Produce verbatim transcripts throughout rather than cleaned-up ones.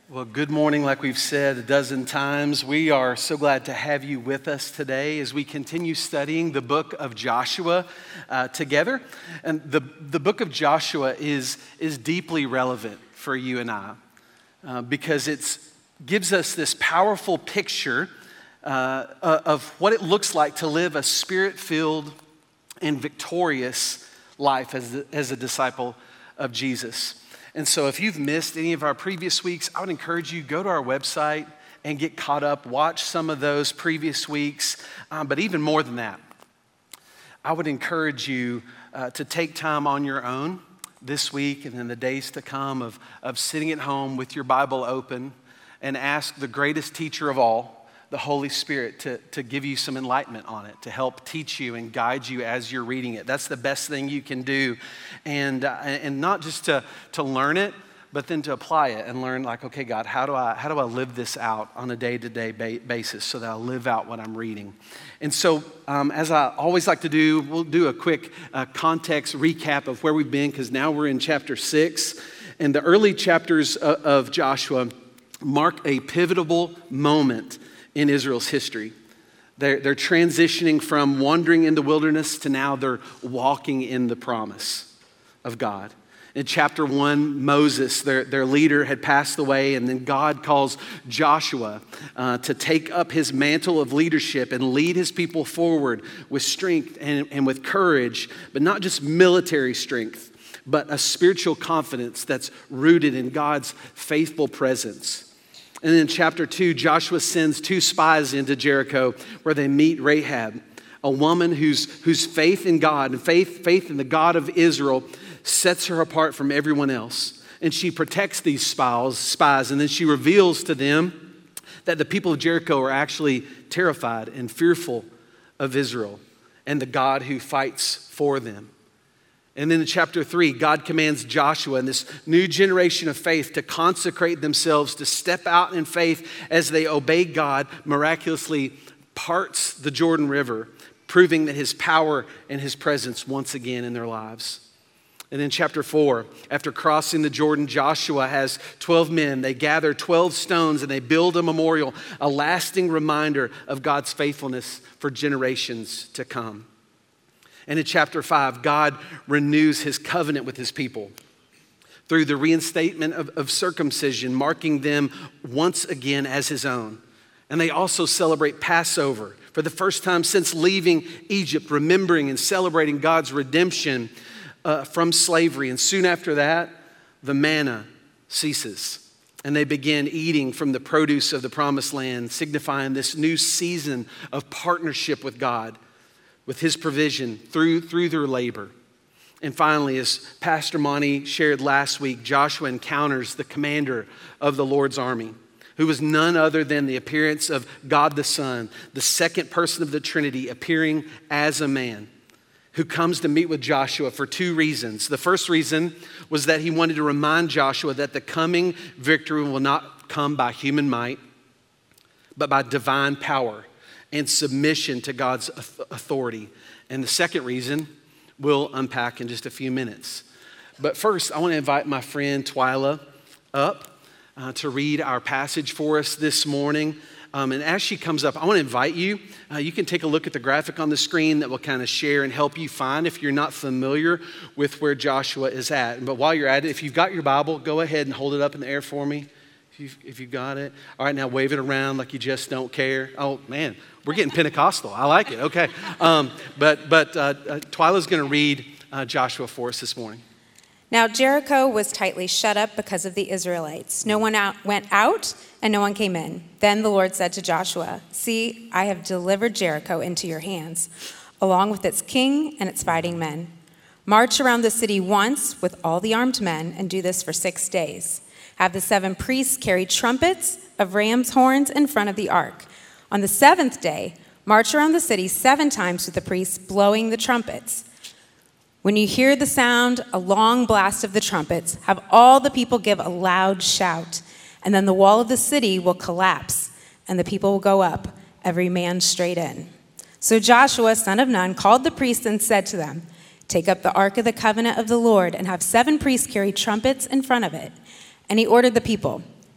Well, good morning, like we've said a dozen times. We are so glad to have you with us today as we continue studying the book of Joshua uh, together. And the, the book of Joshua is, is deeply relevant for you and I uh, because it gives us this powerful picture uh, of what it looks like to live a spirit-filled and victorious life as, as a disciple of Jesus. And so if you've missed any of our previous weeks, I would encourage you, go to our website and get caught up, watch some of those previous weeks. Um, but even more than that, I would encourage you uh, to take time on your own this week and in the days to come of, of sitting at home with your Bible open and ask the greatest teacher of all, the Holy Spirit, to, to give you some enlightenment on it, to help teach you and guide you as you're reading it. That's the best thing you can do. And, uh, and not just to, to learn it, but then to apply it and learn like, okay, God, how do I, how do I live this out on a day-to-day ba- basis so that I live out what I'm reading? And so um, as I always like to do, we'll do a quick uh, context recap of where we've been, because now we're in chapter six. And the early chapters of, of Joshua mark a pivotal moment in Israel's history. They're, they're transitioning from wandering in the wilderness to now they're walking in the promise of God. In chapter one, Moses, their, their leader, had passed away, and then God calls Joshua uh, to take up his mantle of leadership and lead his people forward with strength and, and with courage, but not just military strength, but a spiritual confidence that's rooted in God's faithful presence. And then in chapter two, Joshua sends two spies into Jericho where they meet Rahab, a woman whose, whose faith in God and faith, faith in the God of Israel sets her apart from everyone else. And she protects these spies, spies, and then she reveals to them that the people of Jericho are actually terrified and fearful of Israel and the God who fights for them. And then in chapter three, God commands Joshua and this new generation of faith to consecrate themselves, to step out in faith as they obey God, miraculously parts the Jordan River, proving that his power and his presence once again in their lives. And in chapter four, after crossing the Jordan, Joshua has twelve men. They gather twelve stones and they build a memorial, a lasting reminder of God's faithfulness for generations to come. And in chapter five, God renews his covenant with his people through the reinstatement of, of circumcision, marking them once again as his own. And they also celebrate Passover for the first time since leaving Egypt, remembering and celebrating God's redemption uh, from slavery. And soon after that, the manna ceases. And they begin eating from the produce of the promised land, signifying this new season of partnership with God, with his provision through, through their labor. And finally, as Pastor Monty shared last week, Joshua encounters the commander of the Lord's army, who was none other than the appearance of God the Son, the second person of the Trinity, appearing as a man, who comes to meet with Joshua for two reasons. The first reason was that he wanted to remind Joshua that the coming victory will not come by human might, but by divine power and submission to God's authority. And the second reason we'll unpack in just a few minutes. But first, I want to invite my friend Twyla up uh, to read our passage for us this morning. Um, and as she comes up, I want to invite you. Uh, you can take a look at the graphic on the screen that will kind of share and help you find if you're not familiar with where Joshua is at. But while you're at it, if you've got your Bible, go ahead and hold it up in the air for me. If you've, if you've got it. All right, now wave it around like you just don't care. Oh, man, we're getting Pentecostal. I like it. Okay. Um, but but uh, uh, Twyla's going to read uh, Joshua for us this morning. Now Jericho was tightly shut up because of the Israelites. No one out, went out and no one came in. Then the Lord said to Joshua, "See, I have delivered Jericho into your hands, along with its king and its fighting men. March around the city once with all the armed men and do this for six days. Have the seven priests carry trumpets of ram's horns in front of the ark. On the seventh day, march around the city seven times with the priests blowing the trumpets. When you hear the sound, a long blast of the trumpets, have all the people give a loud shout, and then the wall of the city will collapse, and the people will go up, every man straight in." So Joshua, son of Nun, called the priests and said to them, "Take up the ark of the covenant of the Lord and have seven priests carry trumpets in front of it." And he ordered the people,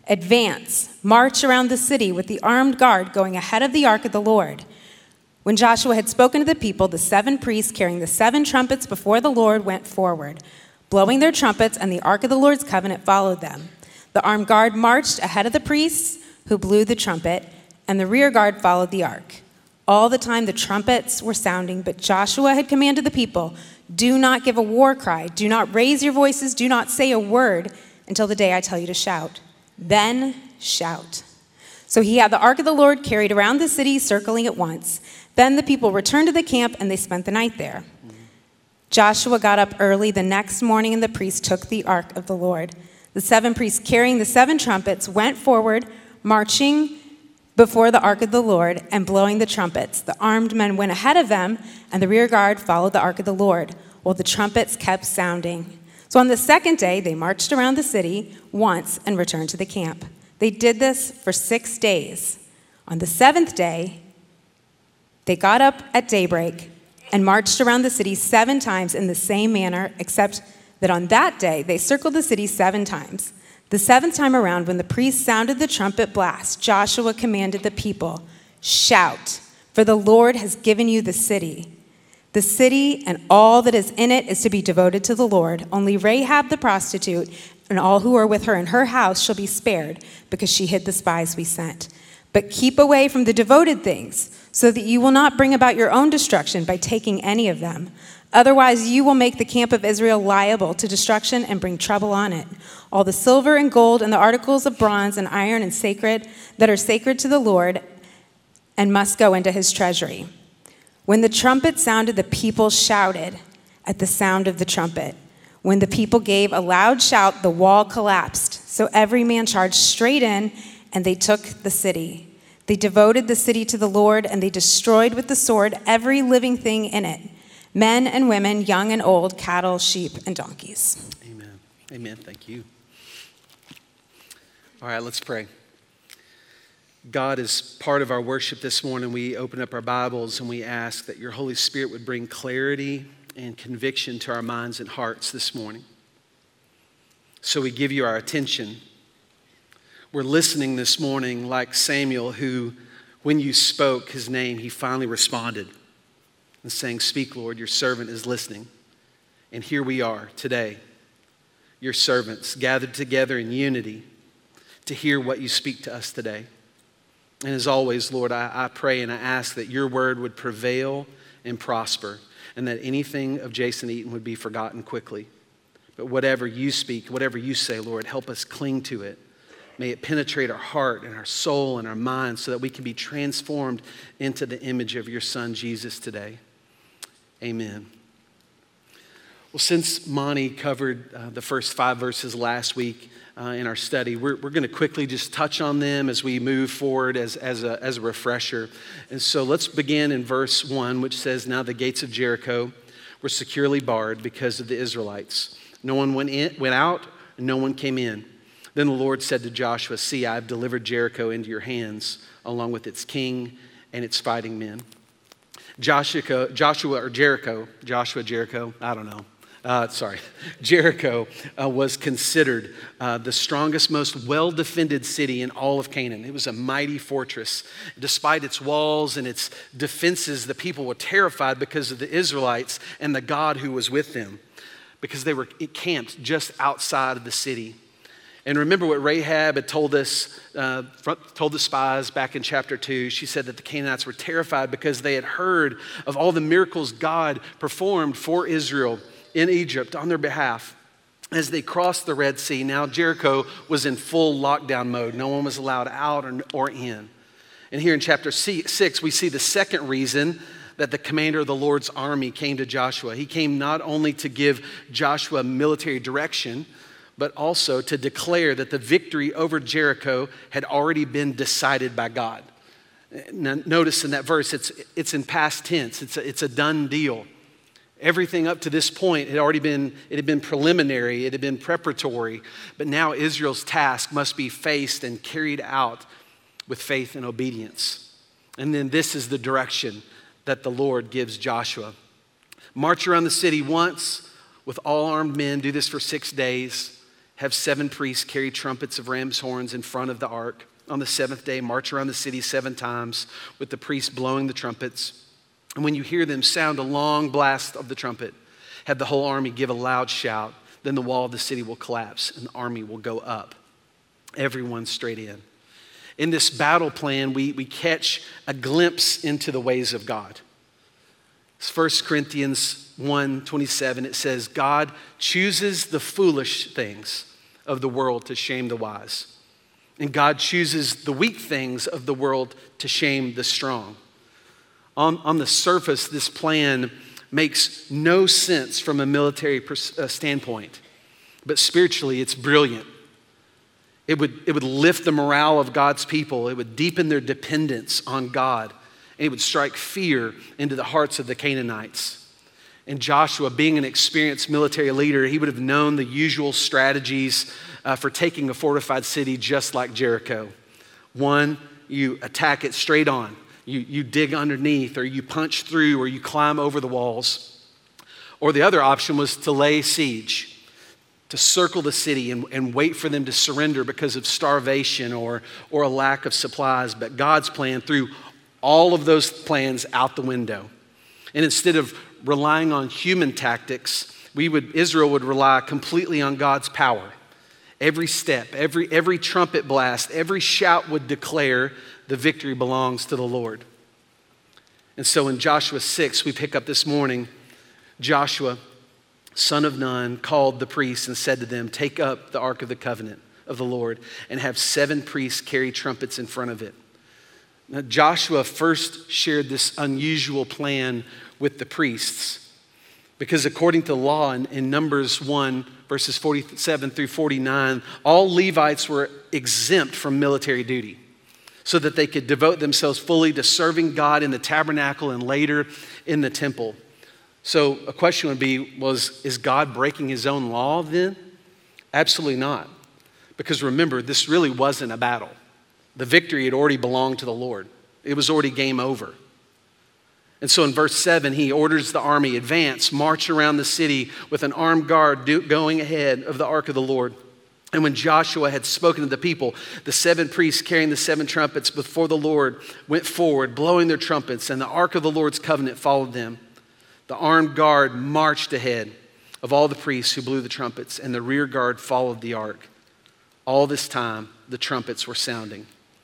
Advance, march around the city with the armed guard going ahead of the ark of the Lord." When Joshua had spoken to the people, the seven priests carrying the seven trumpets before the Lord went forward, blowing their trumpets, and the ark of the Lord's covenant followed them. The armed guard marched ahead of the priests who blew the trumpet, and the rear guard followed the ark. All the time the trumpets were sounding, but Joshua had commanded the people, "Do not give a war cry, do not raise your voices, do not say a word until the day I tell you to shout. Then shout." So he had the ark of the Lord carried around the city, circling it once. Then the people returned to the camp, and they spent the night there. Joshua got up early the next morning, and the priests took the ark of the Lord. The seven priests carrying the seven trumpets went forward, marching before the ark of the Lord and blowing the trumpets. The armed men went ahead of them, and the rear guard followed the ark of the Lord, while the trumpets kept sounding. So on the second day, they marched around the city once and returned to the camp. They did this for six days. On the seventh day, they got up at daybreak and marched around the city seven times in the same manner, except that on that day they circled the city seven times. The seventh time around, when the priest sounded the trumpet blast, Joshua commanded the people, "Shout, for the Lord has given you the city. The city and all that is in it is to be devoted to the Lord. Only Rahab the prostitute and all who are with her in her house shall be spared, because she hid the spies we sent. But keep away from the devoted things, so that you will not bring about your own destruction by taking any of them. Otherwise, you will make the camp of Israel liable to destruction and bring trouble on it. All the silver and gold and the articles of bronze and iron and sacred that are sacred to the Lord and must go into his treasury." When the trumpet sounded, the people shouted at the sound of the trumpet. When the people gave a loud shout, the wall collapsed. So every man charged straight in, and they took the city. They devoted the city to the Lord, and they destroyed with the sword every living thing in it, men and women, young and old, cattle, sheep, and donkeys. Amen. Amen. Thank you. All right, let's pray. God, as part of our worship this morning, we open up our Bibles and we ask that your Holy Spirit would bring clarity and conviction to our minds and hearts this morning. So we give you our attention. We're listening this morning like Samuel, who, when you spoke his name, he finally responded and saying, "Speak, Lord, your servant is listening." And here we are today, your servants gathered together in unity to hear what you speak to us today. And as always, Lord, I, I pray and I ask that your word would prevail and prosper, and that anything of Jason Eaton would be forgotten quickly. But whatever you speak, whatever you say, Lord, help us cling to it. May it penetrate our heart and our soul and our mind so that we can be transformed into the image of your Son, Jesus, today. Amen. Well, since Monty covered uh, the first five verses last week uh, in our study, we're, we're going to quickly just touch on them as we move forward as, as, a, as a refresher. And so let's begin in verse one, which says, "Now the gates of Jericho were securely barred because of the Israelites. No one went in, went out, and no one came in. Then the Lord said to Joshua, 'See, I have delivered Jericho into your hands, along with its king and its fighting men.'" Joshua, Joshua or Jericho, Joshua, Jericho, I don't know. Uh, sorry, Jericho uh, was considered uh, the strongest, most well-defended city in all of Canaan. It was a mighty fortress. Despite its walls and its defenses, the people were terrified because of the Israelites and the God who was with them, because they were camped just outside of the city. And remember what Rahab had told us, uh, told the spies back in chapter two. She said that the Canaanites were terrified because they had heard of all the miracles God performed for Israel in Egypt on their behalf. As they crossed the Red Sea, now Jericho was in full lockdown mode. No one was allowed out or, or in. And here in chapter six, we see the second reason that the commander of the Lord's army came to Joshua. He came not only to give Joshua military direction, but also to declare that the victory over Jericho had already been decided by God. Now, notice in that verse, it's, it's in past tense. It's a, it's a done deal. Everything up to this point had already been, it had been preliminary, it had been preparatory, but now Israel's task must be faced and carried out with faith and obedience. And then this is the direction that the Lord gives Joshua. March around the city once with all armed men, do this for six days. have seven priests carry trumpets of ram's horns in front of the ark. On the seventh day, march around the city seven times with the priests blowing the trumpets. And when you hear them sound a long blast of the trumpet, have the whole army give a loud shout. Then the wall of the city will collapse and the army will go up, everyone straight in. In this battle plan, we, we catch a glimpse into the ways of God. It's First Corinthians one twenty-seven. It says, God chooses the foolish things of the world to shame the wise. And God chooses the weak things of the world to shame the strong. On, on the surface, this plan makes no sense from a military pers- uh, standpoint. But spiritually, it's brilliant. It would, it would lift the morale of God's people. It would deepen their dependence on God. And it would strike fear into the hearts of the Canaanites. And Joshua, being an experienced military leader, he would have known the usual strategies uh, for taking a fortified city just like Jericho. One, you attack it straight on. You, you dig underneath, or you punch through, or you climb over the walls. Or the other option was to lay siege, to circle the city and, and wait for them to surrender because of starvation or, or a lack of supplies. But God's plan threw all of those plans out the window. And instead of relying on human tactics, we would Israel would rely completely on God's power. Every step, every, every trumpet blast, every shout would declare the victory belongs to the Lord. And so in Joshua six, we pick up this morning, Joshua, son of Nun, called the priests and said to them, take up the Ark of the Covenant of the Lord and have seven priests carry trumpets in front of it. Now, Joshua first shared this unusual plan with the priests because according to law in, in Numbers one, verses forty-seven through forty-nine, all Levites were exempt from military duty so that they could devote themselves fully to serving God in the tabernacle and later in the temple. So a question would be, was, is God breaking his own law then? Absolutely not. Because remember, this really wasn't a battle. The victory had already belonged to the Lord. It was already game over. And so in verse seven, he orders the army, advance, march around the city with an armed guard do, going ahead of the ark of the Lord. And when Joshua had spoken to the people, the seven priests carrying the seven trumpets before the Lord went forward, blowing their trumpets, and the ark of the Lord's covenant followed them. The armed guard marched ahead of all the priests who blew the trumpets, and the rear guard followed the ark. All this time, the trumpets were sounding.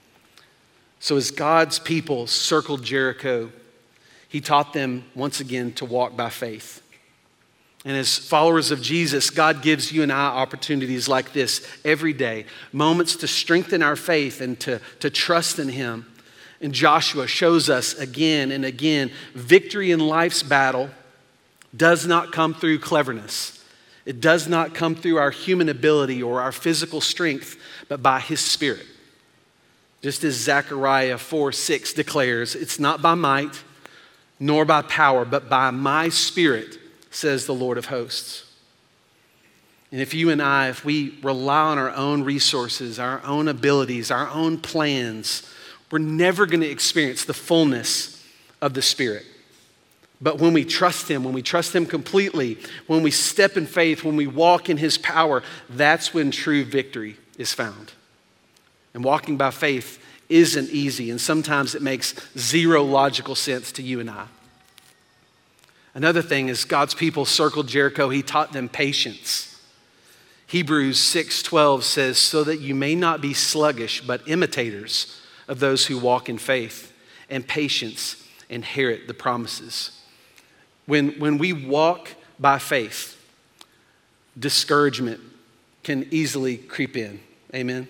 So as God's people circled Jericho, he taught them once again to walk by faith. And as followers of Jesus, God gives you and I opportunities like this every day, moments to strengthen our faith and to, to trust in him. And Joshua shows us again and again, victory in life's battle does not come through cleverness. It does not come through our human ability or our physical strength, but by his Spirit. Just as Zechariah four six declares, it's not by might nor by power, but by my Spirit, says the Lord of hosts. And if you and I, if we rely on our own resources, our own abilities, our own plans, we're never going to experience the fullness of the Spirit. But when we trust him, when we trust him completely, when we step in faith, when we walk in his power, that's when true victory is found. And walking by faith isn't easy, and sometimes it makes zero logical sense to you and I. Another thing is God's people circled Jericho. He taught them patience. Hebrews six twelve says, so that you may not be sluggish, but imitators of those who walk in faith and patience inherit the promises. When, when we walk by faith, discouragement can easily creep in. Amen?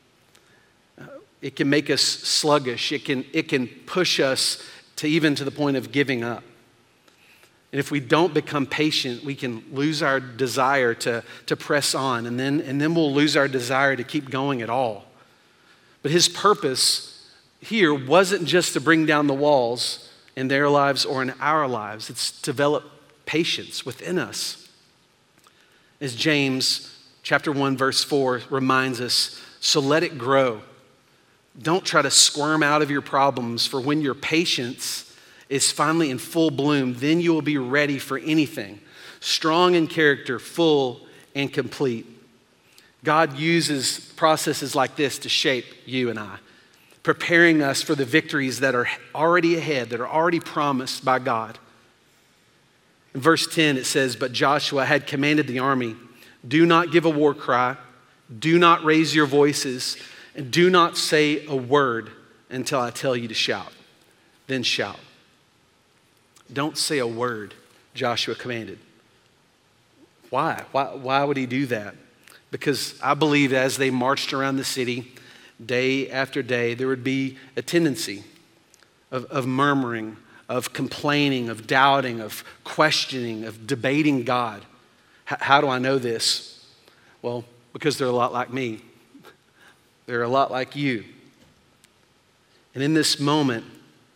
It can make us sluggish. It can, it can push us to even to the point of giving up. And if we don't become patient, we can lose our desire to, to press on, and then, and then we'll lose our desire to keep going at all. But his purpose here wasn't just to bring down the walls in their lives or in our lives. It's to develop patience within us. As James chapter one, verse four reminds us, so let it grow. Don't try to squirm out of your problems, for when your patience is finally in full bloom, then you will be ready for anything, strong in character, full and complete. God uses processes like this to shape you and I, preparing us for the victories that are already ahead, that are already promised by God. In verse ten, it says, "But Joshua had commanded the army, 'Do not give a war cry, do not raise your voices, and do not say a word until I tell you to shout. Then shout.'" Don't say a word, Joshua commanded. Why? Why, why would he do that? Because I believe as they marched around the city day after day, there would be a tendency of, of murmuring, of complaining, of doubting, of questioning, of debating God. H- how do I know this? Well, because they're a lot like me. They're a lot like you. And in this moment,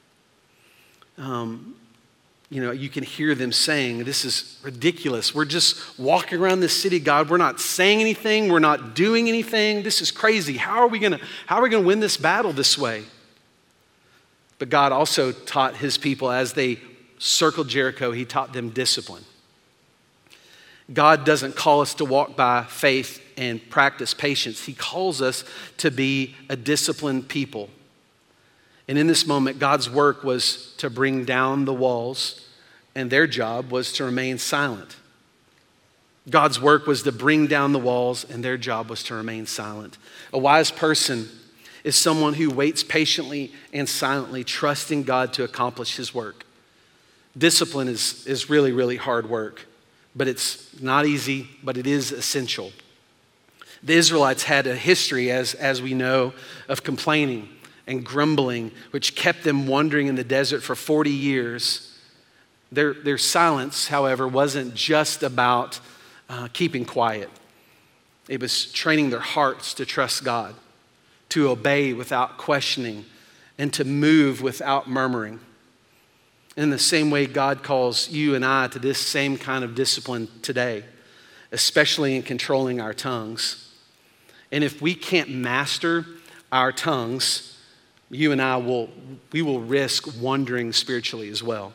um, you know, you can hear them saying, "This is ridiculous. We're just walking around this city, God. We're not saying anything. We're not doing anything. This is crazy. How are we gonna, how are we gonna win this battle this way?" But God also taught his people as they circled Jericho, he taught them discipline. God doesn't call us to walk by faith and practice patience. He calls us to be a disciplined people. And in this moment, God's work was to bring down the walls, and their job was to remain silent. God's work was to bring down the walls, and their job was to remain silent. A wise person is someone who waits patiently and silently, trusting God to accomplish his work. Discipline is, is really, really hard work, but it's not easy, but it is essential. The Israelites had a history, as, as we know, of complaining and grumbling, which kept them wandering in the desert for forty years. Their, their silence, however, wasn't just about uh, keeping quiet. It was training their hearts to trust God, to obey without questioning, and to move without murmuring. In the same way, God calls you and I to this same kind of discipline today, especially in controlling our tongues. And if we can't master our tongues, you and I will, we will risk wandering spiritually as well.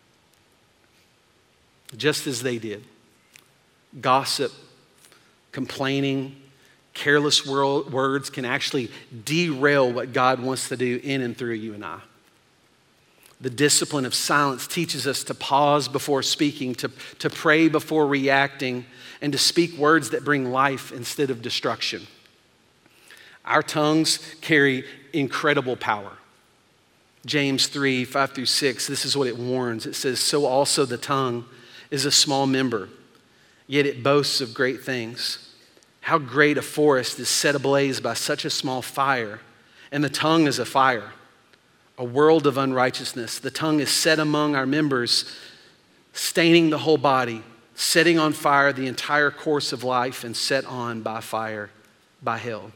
Just as they did. Gossip, complaining, careless words can actually derail what God wants to do in and through you and I. The discipline of silence teaches us to pause before speaking, to, to pray before reacting, and to speak words that bring life instead of destruction. Our tongues carry incredible power. James three, five through six, this is what it warns. It says, "So also the tongue is a small member, yet it boasts of great things. How great a forest is set ablaze by such a small fire, and the tongue is a fire, a world of unrighteousness. The tongue is set among our members, staining the whole body, setting on fire the entire course of life, and set on by fire, by hell."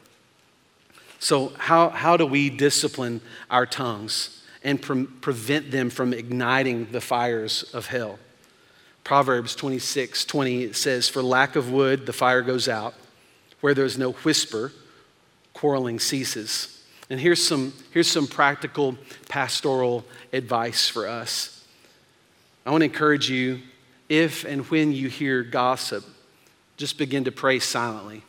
So how, how do we discipline our tongues and pre- prevent them from igniting the fires of hell? Proverbs twenty-six twenty, it says, "For lack of wood, the fire goes out. Where there is no whisper, quarreling ceases." And here's some, here's some practical pastoral advice for us. I want to encourage you, if and when you hear gossip, just begin to pray silently.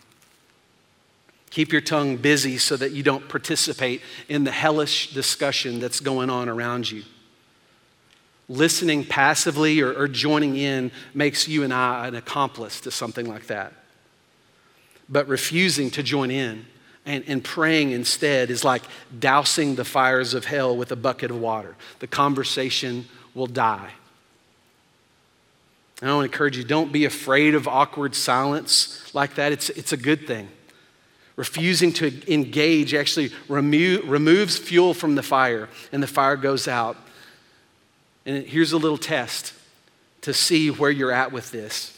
Keep your tongue busy so that you don't participate in the hellish discussion that's going on around you. Listening passively or, or joining in makes you and I an accomplice to something like that. But refusing to join in and, and praying instead is like dousing the fires of hell with a bucket of water. The conversation will die. And I want to encourage you, don't be afraid of awkward silence like that. It's, it's a good thing. Refusing to engage actually remo- removes fuel from the fire, and the fire goes out. And here's a little test to see where you're at with this.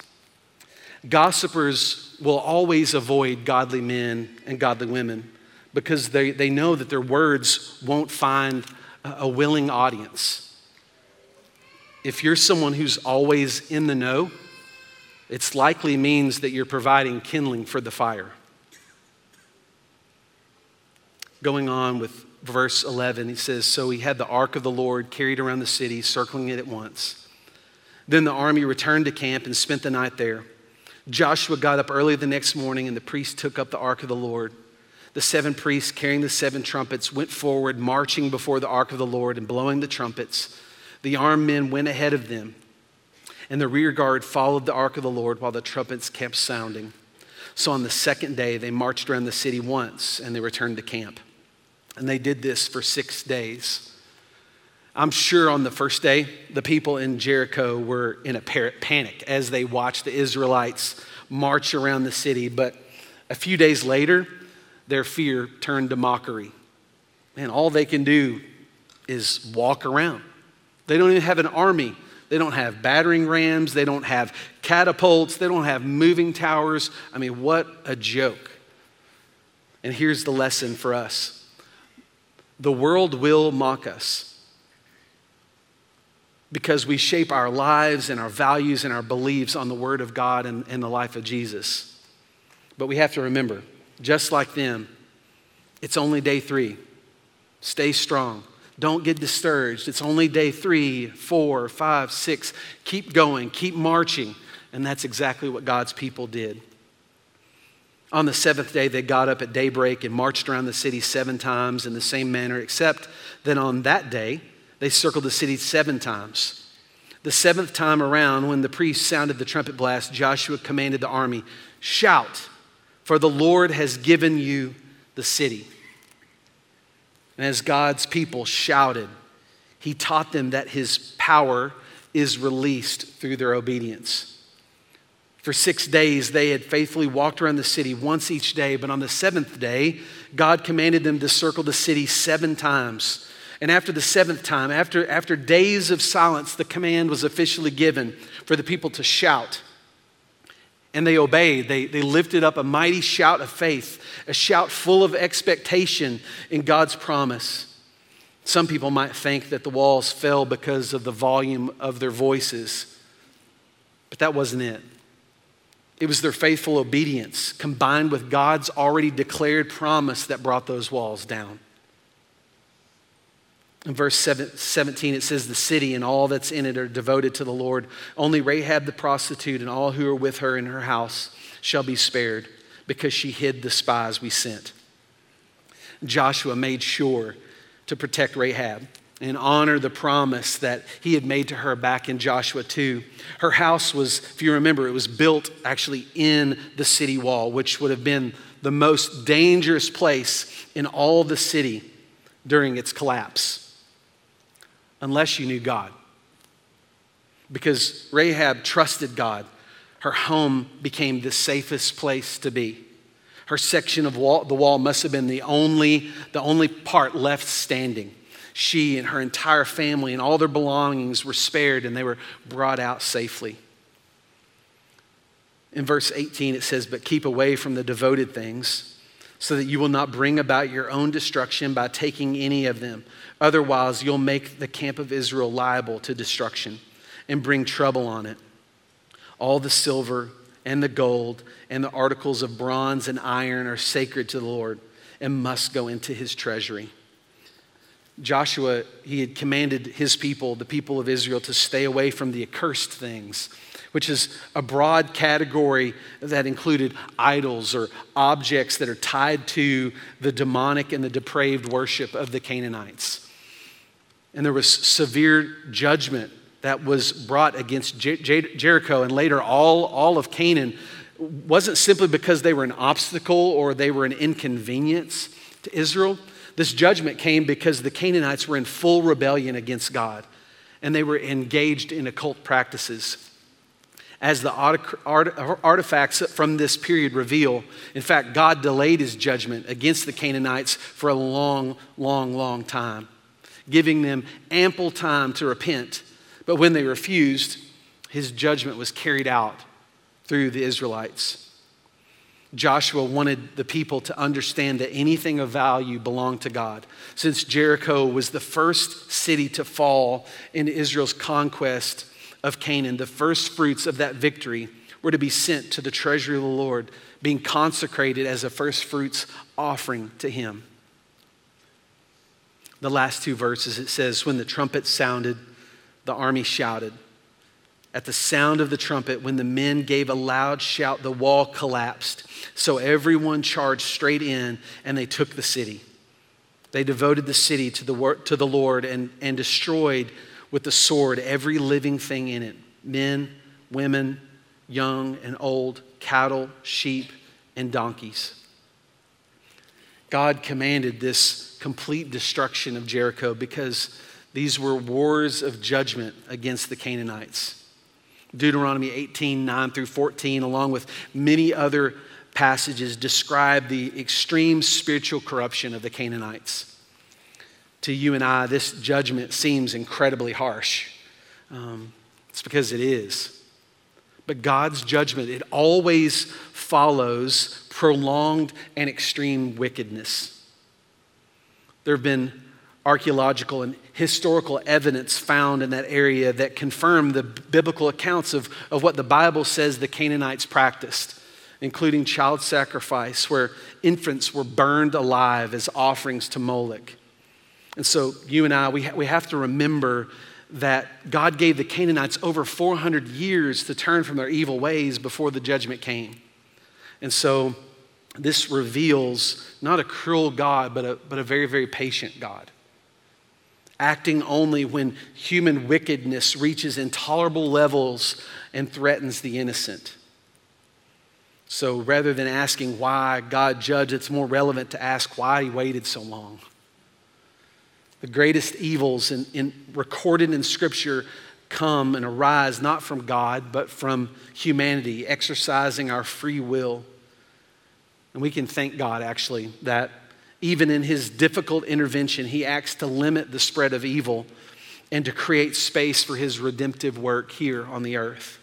Gossipers will always avoid godly men and godly women because they, they know that their words won't find a willing audience. If you're someone who's always in the know, it's likely means that you're providing kindling for the fire. Going on with verse eleven, he says, "So he had the ark of the Lord carried around the city, circling it at once. Then the army returned to camp and spent the night there. Joshua got up early the next morning, and the priests took up the ark of the Lord. The seven priests carrying the seven trumpets went forward, marching before the ark of the Lord and blowing the trumpets. The armed men went ahead of them, and the rear guard followed the ark of the Lord while the trumpets kept sounding. So on the second day, they marched around the city once, and they returned to camp. And they did this for six days. I'm sure on the first day, the people in Jericho were in a panic as they watched the Israelites march around the city. But a few days later, their fear turned to mockery. And all they can do is walk around. They don't even have an army. They don't have battering rams. They don't have catapults. They don't have moving towers. I mean, what a joke. And here's the lesson for us. The world will mock us, because we shape our lives and our values and our beliefs on the Word of God and, and the life of Jesus. But we have to remember, just like them, it's only day three. Stay strong. Don't get discouraged. It's only day three, four, five, six. Keep going, keep marching. And that's exactly what God's people did. On the seventh day, they got up at daybreak and marched around the city seven times in the same manner, except that on that day, they circled the city seven times. The seventh time around, when the priest sounded the trumpet blast, Joshua commanded the army, "Shout, for the Lord has given you the city." And as God's people shouted, he taught them that his power is released through their obedience. For six days, they had faithfully walked around the city once each day, but on the seventh day, God commanded them to circle the city seven times. And after the seventh time, after, after days of silence, the command was officially given for the people to shout. And they obeyed. They, they lifted up a mighty shout of faith, a shout full of expectation in God's promise. Some people might think that the walls fell because of the volume of their voices, but that wasn't it. It was their faithful obedience combined with God's already declared promise that brought those walls down. In verse seventeen, it says, "The city and all that's in it are devoted to the Lord. Only Rahab the prostitute and all who are with her in her house shall be spared, because she hid the spies we sent." Joshua made sure to protect Rahab and honor the promise that he had made to her back in Joshua two. Her house was, if you remember, it was built actually in the city wall, which would have been the most dangerous place in all the city during its collapse. Unless you knew God. Because Rahab trusted God, her home became the safest place to be. Her section of wall, the wall must have been the only, the only part left standing. She and her entire family and all their belongings were spared, and they were brought out safely. In verse eighteen, it says, "But keep away from the devoted things, so that you will not bring about your own destruction by taking any of them. Otherwise, you'll make the camp of Israel liable to destruction and bring trouble on it. All the silver and the gold and the articles of bronze and iron are sacred to the Lord and must go into his treasury." Joshua, he had commanded his people, the people of Israel, to stay away from the accursed things, which is a broad category that included idols or objects that are tied to the demonic and the depraved worship of the Canaanites. And there was severe judgment that was brought against Jer- Jer- Jericho and later all, all of Canaan. It wasn't simply because they were an obstacle or they were an inconvenience to Israel. This judgment came because the Canaanites were in full rebellion against God, and they were engaged in occult practices. As the artifacts from this period reveal, in fact, God delayed his judgment against the Canaanites for a long, long, long time, giving them ample time to repent. But when they refused, his judgment was carried out through the Israelites. Joshua wanted the people to understand that anything of value belonged to God. Since Jericho was the first city to fall in Israel's conquest of Canaan, the first fruits of that victory were to be sent to the treasury of the Lord, being consecrated as a first fruits offering to him. The last two verses, it says, "When the trumpet sounded, the army shouted." At the sound of the trumpet, when the men gave a loud shout, the wall collapsed. So everyone charged straight in, and they took the city. They devoted the city to the, wor- to the Lord and, and destroyed with the sword every living thing in it, men, women, young and old, cattle, sheep, and donkeys. God commanded this complete destruction of Jericho because these were wars of judgment against the Canaanites. Deuteronomy eighteen, nine through fourteen, along with many other passages, describe the extreme spiritual corruption of the Canaanites. To you and I, this judgment seems incredibly harsh. Um, it's because it is. But God's judgment, it always follows prolonged and extreme wickedness. There have been archaeological and historical evidence found in that area that confirm the biblical accounts of, of what the Bible says the Canaanites practiced, including child sacrifice, where infants were burned alive as offerings to Moloch. And so you and I, we, ha- we have to remember that God gave the Canaanites over four hundred years to turn from their evil ways before the judgment came. And so this reveals not a cruel God, but a, but a very, very patient God, acting only when human wickedness reaches intolerable levels and threatens the innocent. So rather than asking why God judged, it's more relevant to ask why he waited so long. The greatest evils in, in, recorded in Scripture come and arise not from God, but from humanity exercising our free will. And we can thank God, actually, that even in his difficult intervention, he acts to limit the spread of evil and to create space for his redemptive work here on the earth.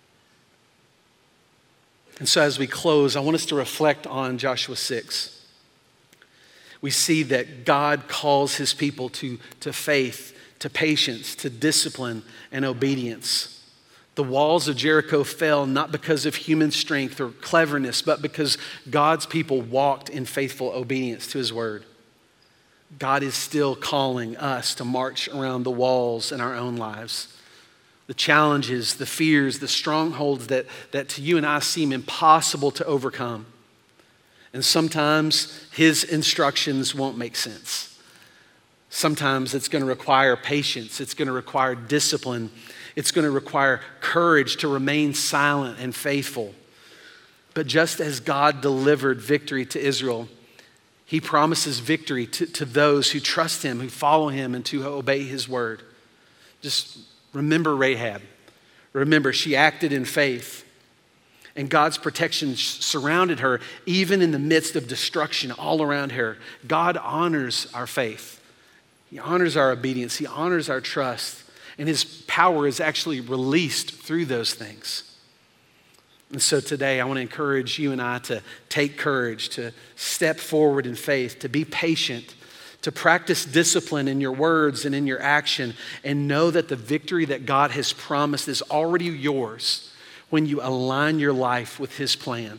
And so as we close, I want us to reflect on Joshua six. We see that God calls his people to, to faith, to patience, to discipline, and obedience. The walls of Jericho fell not because of human strength or cleverness, but because God's people walked in faithful obedience to his word. God is still calling us to march around the walls in our own lives. The challenges, the fears, the strongholds that, that to you and I seem impossible to overcome. And sometimes his instructions won't make sense. Sometimes it's going to require patience. It's going to require discipline. It's going to require courage to remain silent and faithful. But just as God delivered victory to Israel, he promises victory to, to those who trust him, who follow him, and to obey his word. Just remember Rahab. Remember, she acted in faith. And God's protection surrounded her, even in the midst of destruction all around her. God honors our faith. He honors our obedience. He honors our trust. And his power is actually released through those things. And so today, I want to encourage you and I to take courage, to step forward in faith, to be patient, to practice discipline in your words and in your action, and know that the victory that God has promised is already yours when you align your life with his plan.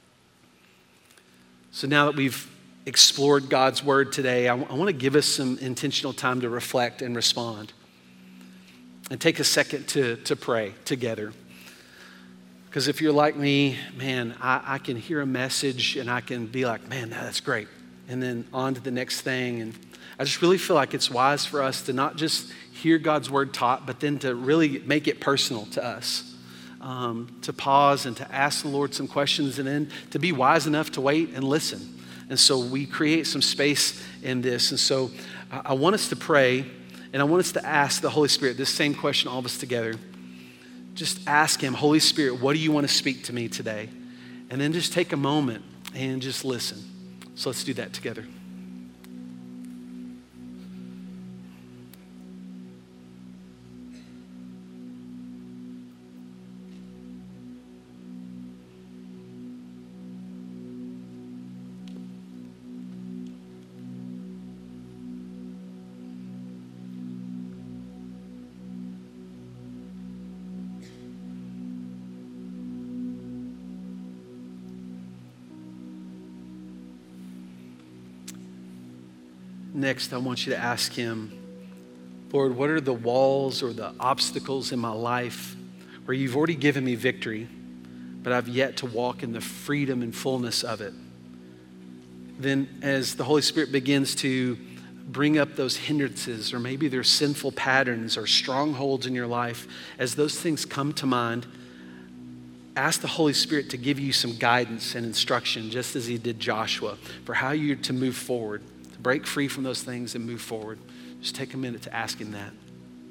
So now that we've explored God's word today, I, w- I want to give us some intentional time to reflect and respond. And take a second to, to pray together. Because if you're like me, man, I, I can hear a message and I can be like, man, that's great. And then on to the next thing. And I just really feel like it's wise for us to not just hear God's word taught, but then to really make it personal to us. Um, to pause and to ask the Lord some questions, and then to be wise enough to wait and listen. And so we create some space in this. And so I, I want us to pray, and I want us to ask the Holy Spirit this same question, all of us together. Just ask him, Holy Spirit, what do you want to speak to me today? And then just take a moment and just listen. So let's do that together. Next, I want you to ask him, Lord, what are the walls or the obstacles in my life where you've already given me victory, but I've yet to walk in the freedom and fullness of it. Then as the Holy Spirit begins to bring up those hindrances, or maybe there's sinful patterns or strongholds in your life, as those things come to mind, ask the Holy Spirit to give you some guidance and instruction, just as he did Joshua, for how you're to move forward, to break free from those things and move forward. Just take a minute to ask him that.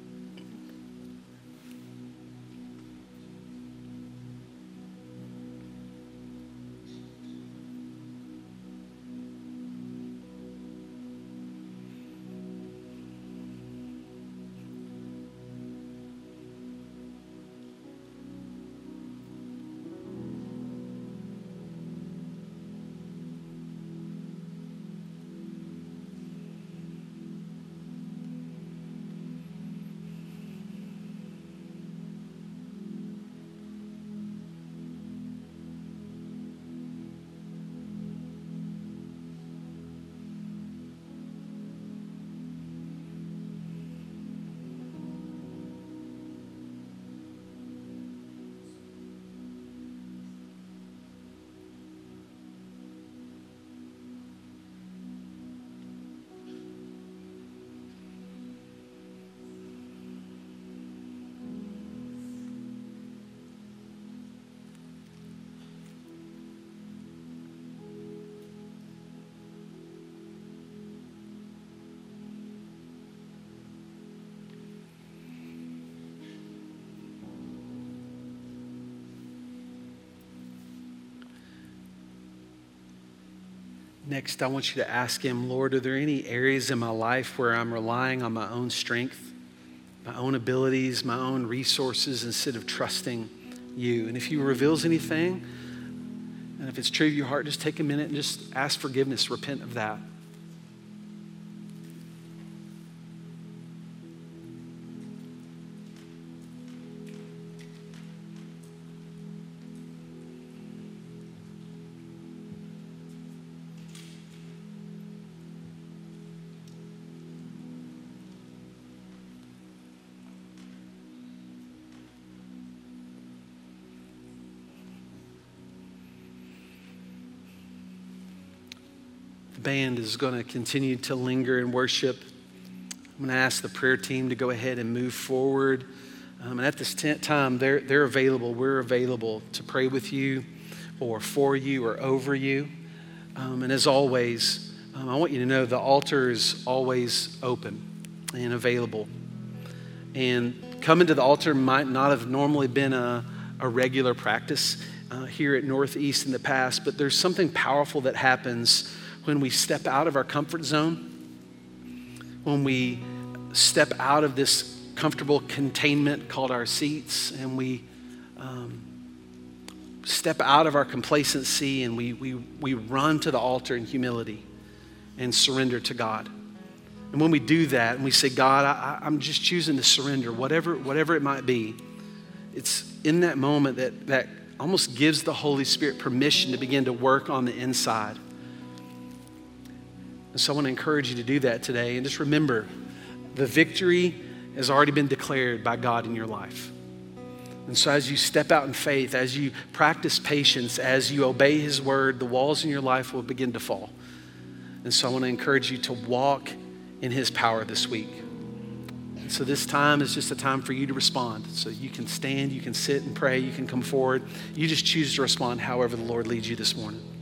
Next, I want you to ask him, Lord, are there any areas in my life where I'm relying on my own strength, my own abilities, my own resources, instead of trusting you? And if he reveals anything, and if it's true of your heart, just take a minute and just ask forgiveness, repent of that. The band is going to continue to linger and worship. I'm going to ask the prayer team to go ahead and move forward. Um, and at this t- time, they're, they're available. We're available to pray with you or for you or over you. Um, and as always, um, I want you to know the altar is always open and available. And coming to the altar might not have normally been a, a regular practice uh, here at Northeast in the past, but there's something powerful that happens when we step out of our comfort zone, when we step out of this comfortable containment called our seats, and we um, step out of our complacency, and we, we, we run to the altar in humility and surrender to God. And when we do that and we say, God, I, I'm just choosing to surrender, whatever, whatever it might be, it's in that moment that, that almost gives the Holy Spirit permission to begin to work on the inside. And so I want to encourage you to do that today. And just remember, the victory has already been declared by God in your life. And so as you step out in faith, as you practice patience, as you obey his word, the walls in your life will begin to fall. And so I want to encourage you to walk in his power this week. And so this time is just a time for you to respond. So you can stand, you can sit and pray, you can come forward. You just choose to respond however the Lord leads you this morning.